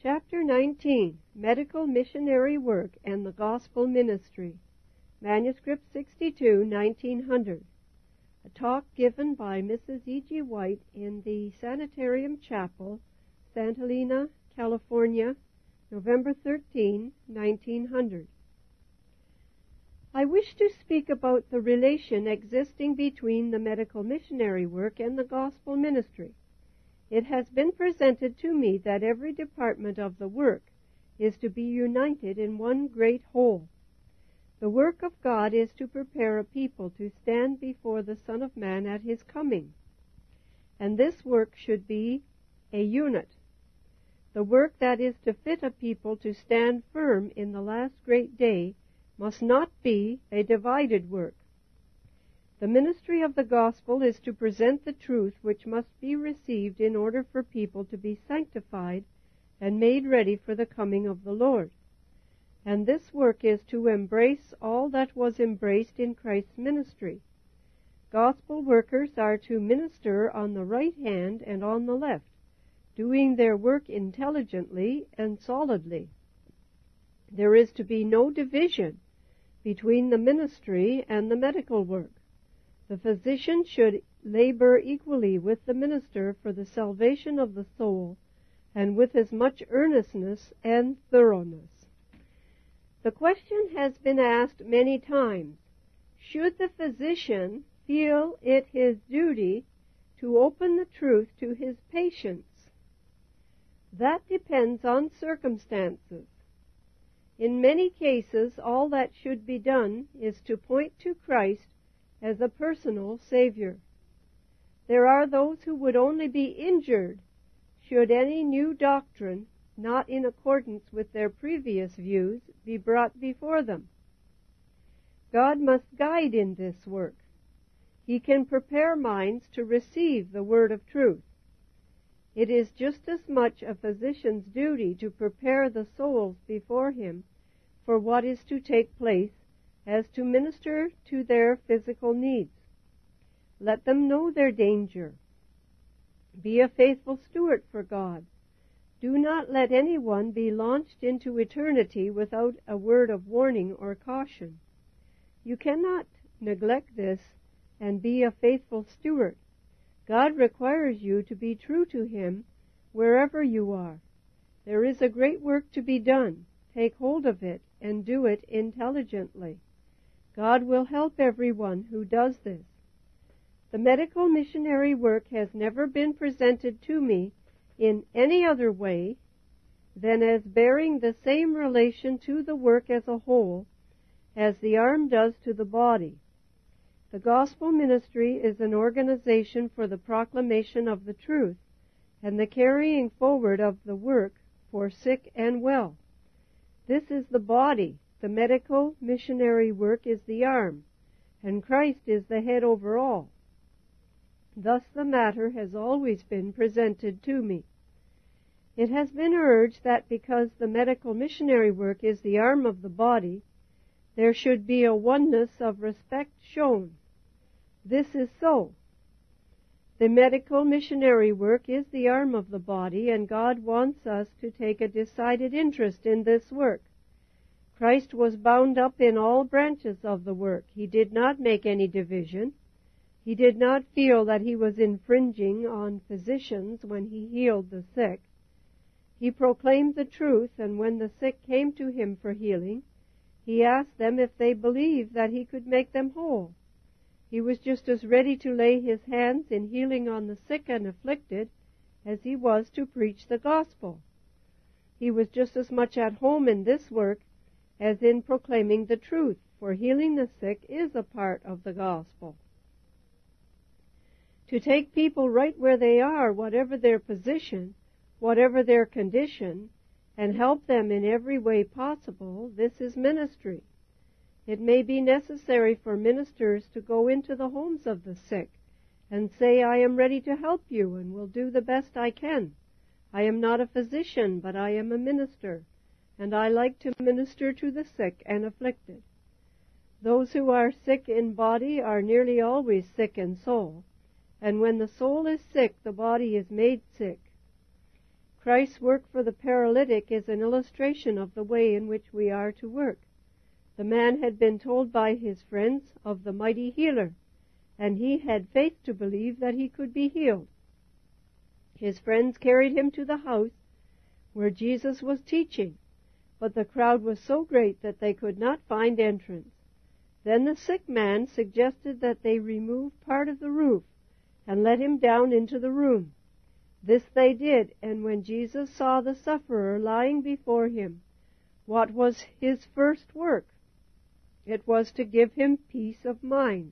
Chapter 19, Medical Missionary Work and the Gospel Ministry. Manuscript 62, 1900. A talk given by Mrs. E.G. White in the Sanitarium Chapel, Santa Helena, California, November 13, 1900. I wish to speak about the relation existing between the medical missionary work and the gospel ministry. It has been presented to me that every department of the work is to be united in one great whole. The work of God is to prepare a people to stand before the Son of Man at his coming, and this work should be a unit. The work that is to fit a people to stand firm in the last great day must not be a divided work. The ministry of the gospel is to present the truth which must be received in order for people to be sanctified and made ready for the coming of the Lord. And this work is to embrace all that was embraced in Christ's ministry. Gospel workers are to minister on the right hand and on the left, doing their work intelligently and solidly. There is to be no division between the ministry and the medical work. The physician should labor equally with the minister for the salvation of the soul, and with as much earnestness and thoroughness. The question has been asked many times, should the physician feel it his duty to open the truth to his patients? That depends on circumstances. In many cases, all that should be done is to point to Christ as a personal Savior. There are those who would only be injured should any new doctrine, not in accordance with their previous views, be brought before them. God must guide in this work. He can prepare minds to receive the word of truth. It is just as much a physician's duty to prepare the souls before him for what is to take place as to minister to their physical needs. Let them know their danger. Be a faithful steward for God. Do not let anyone be launched into eternity without a word of warning or caution. You cannot neglect this and be a faithful steward. God requires you to be true to him wherever you are. There is a great work to be done. Take hold of it and do it intelligently. God will help everyone who does this. The medical missionary work has never been presented to me in any other way than as bearing the same relation to the work as a whole as the arm does to the body. The gospel ministry is an organization for the proclamation of the truth and the carrying forward of the work for sick and well. This is the body. The medical missionary work is the arm, and Christ is the head over all. Thus the matter has always been presented to me. It has been urged that because the medical missionary work is the arm of the body, there should be a oneness of respect shown. This is so. The medical missionary work is the arm of the body, and God wants us to take a decided interest in this work. Christ was bound up in all branches of the work. He did not make any division. He did not feel that he was infringing on physicians when he healed the sick. He proclaimed the truth, and when the sick came to him for healing, he asked them if they believed that he could make them whole. He was just as ready to lay his hands in healing on the sick and afflicted as he was to preach the gospel. He was just as much at home in this work as in proclaiming the truth, for healing the sick is a part of the gospel. To take people right where they are, whatever their position, whatever their condition, and help them in every way possible, this is ministry. It may be necessary for ministers to go into the homes of the sick and say, I am ready to help you and will do the best I can. I am not a physician, but I am a minister, and I like to minister to the sick and afflicted. Those who are sick in body are nearly always sick in soul, and when the soul is sick, the body is made sick. Christ's work for the paralytic is an illustration of the way in which we are to work. The man had been told by his friends of the mighty healer, and he had faith to believe that he could be healed. His friends carried him to the house where Jesus was teaching, but the crowd was so great that they could not find entrance. Then the sick man suggested that they remove part of the roof and let him down into the room. This they did, and when Jesus saw the sufferer lying before him, what was his first work? It was to give him peace of mind.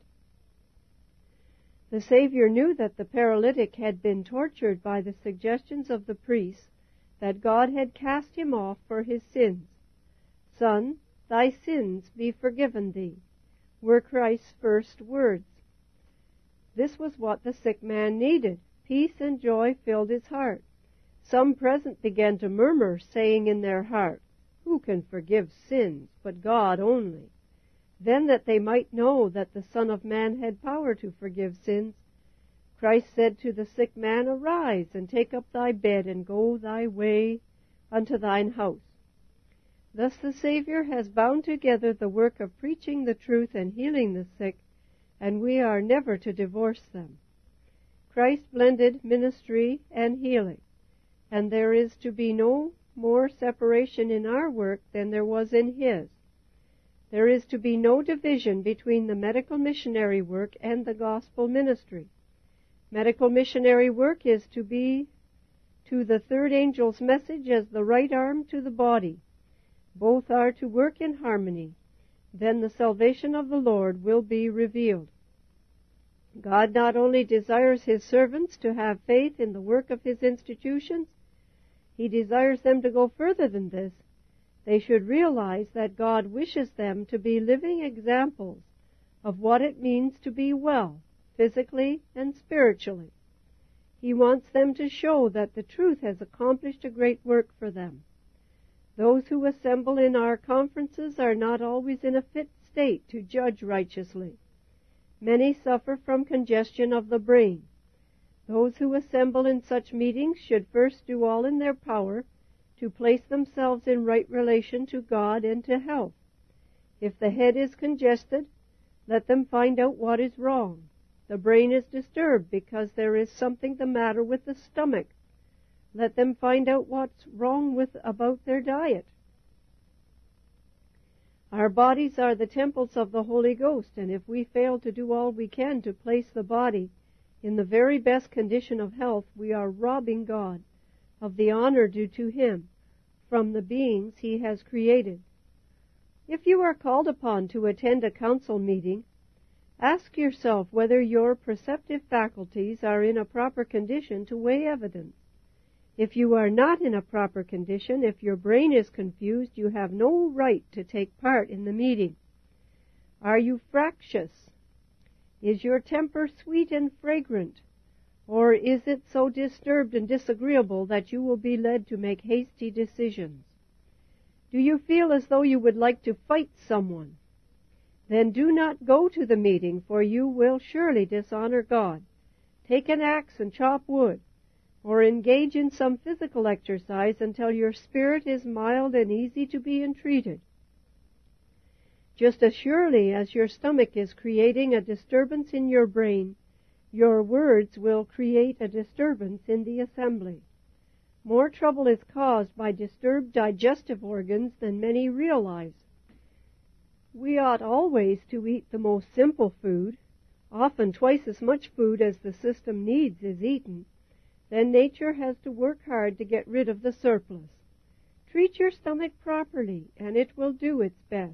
The Savior knew that the paralytic had been tortured by the suggestions of the priests, that God had cast him off for his sins. "Son, thy sins be forgiven thee," were Christ's first words. This was what the sick man needed. Peace and joy filled his heart. Some present began to murmur, saying in their heart, "Who can forgive sins but God only?" Then, that they might know that the Son of Man had power to forgive sins, Christ said to the sick man, "Arise, and take up thy bed, and go thy way unto thine house." Thus the Savior has bound together the work of preaching the truth and healing the sick, and we are never to divorce them. Christ blended ministry and healing, and there is to be no more separation in our work than there was in His. There is to be no division between the medical missionary work and the gospel ministry. Medical missionary work is to be to the third angel's message as the right arm to the body. Both are to work in harmony. Then the salvation of the Lord will be revealed. God not only desires His servants to have faith in the work of His institutions, He desires them to go further than this. They should realize that God wishes them to be living examples of what it means to be well, physically and spiritually. He wants them to show that the truth has accomplished a great work for them. Those who assemble in our conferences are not always in a fit state to judge righteously. Many suffer from congestion of the brain. Those who assemble in such meetings should first do all in their power to place themselves in right relation to God and to health. If the head is congested, let them find out what is wrong. The brain is disturbed because there is something the matter with the stomach. Let them find out what's wrong about their diet. Our bodies are the temples of the Holy Ghost, and if we fail to do all we can to place the body in the very best condition of health, we are robbing God of the honor due to Him from the beings He has created. If you are called upon to attend a council meeting, ask yourself whether your perceptive faculties are in a proper condition to weigh evidence. If you are not in a proper condition, if your brain is confused, you have no right to take part in the meeting. Are you fractious? Is your temper sweet and fragrant? Or is it so disturbed and disagreeable that you will be led to make hasty decisions? Do you feel as though you would like to fight someone? Then do not go to the meeting, for you will surely dishonor God. Take an axe and chop wood, or engage in some physical exercise until your spirit is mild and easy to be entreated. Just as surely as your stomach is creating a disturbance in your brain, your words will create a disturbance in the assembly. More trouble is caused by disturbed digestive organs than many realize. We ought always to eat the most simple food. Often twice as much food as the system needs is eaten. Then nature has to work hard to get rid of the surplus. Treat your stomach properly, and it will do its best.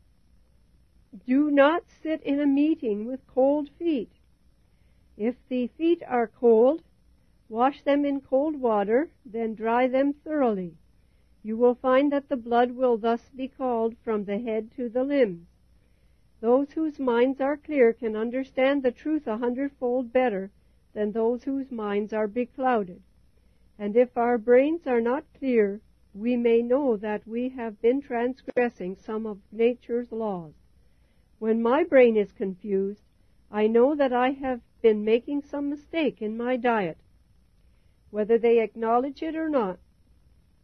Do not sit in a meeting with cold feet. If the feet are cold, wash them in cold water, then dry them thoroughly. You will find that the blood will thus be called from the head to the limbs. Those whose minds are clear can understand the truth 100-fold better than those whose minds are beclouded. And if our brains are not clear, we may know that we have been transgressing some of nature's laws. When my brain is confused, I know that I have been making some mistake in my diet. Whether they acknowledge it or not,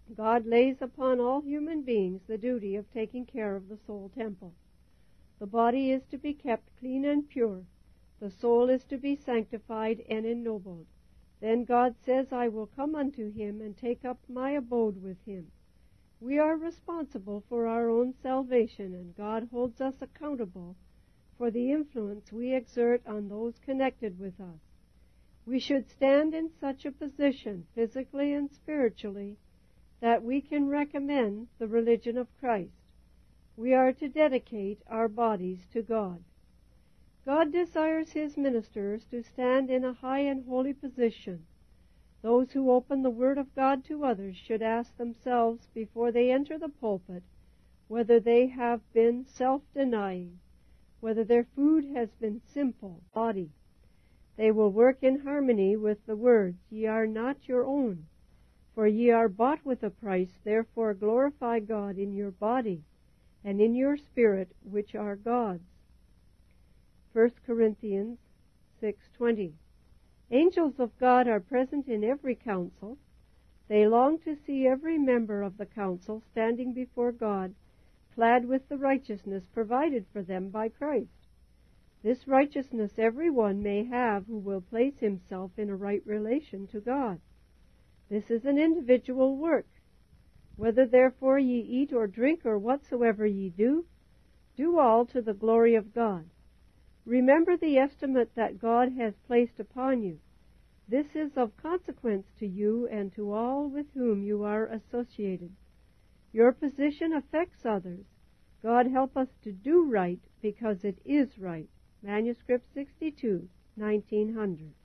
God lays upon all human beings the duty of taking care of the soul temple. The body is to be kept clean and pure. The soul is to be sanctified and ennobled. Then God says, I will come unto him and take up my abode with him. We are responsible for our own salvation, and God holds us accountable for the influence we exert on those connected with us. We should stand in such a position, physically and spiritually, that we can recommend the religion of Christ. We are to dedicate our bodies to God. God desires his ministers to stand in a high and holy position. Those who open the Word of God to others should ask themselves before they enter the pulpit whether they have been self-denying, whether their food has been simple, body. They will work in harmony with the words, Ye are not your own, for ye are bought with a price, therefore glorify God in your body and in your spirit, which are God's. 1 Corinthians 6:20. Angels of God are present in every council. They long to see every member of the council standing before God, clad with the righteousness provided for them by Christ. This righteousness every one may have who will place himself in a right relation to God. This is an individual work. Whether therefore ye eat or drink or whatsoever ye do, do all to the glory of God. Remember the estimate that God has placed upon you. This is of consequence to you and to all with whom you are associated. Your position affects others. God help us to do right because it is right. Manuscript 62, 1900.